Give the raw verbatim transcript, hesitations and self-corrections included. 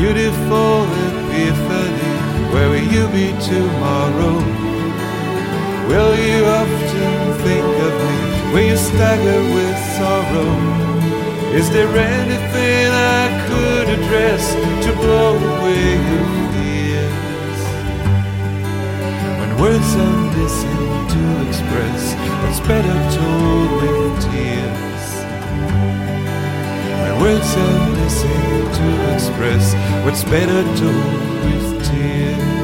beautiful epiphany. Where will you be tomorrow? Will you often think of me when you stagger with sorrow? Is there anything I could address to blow away your fears? When words are missing to express what's better told with tears. When words are missing to express what's better told with tears.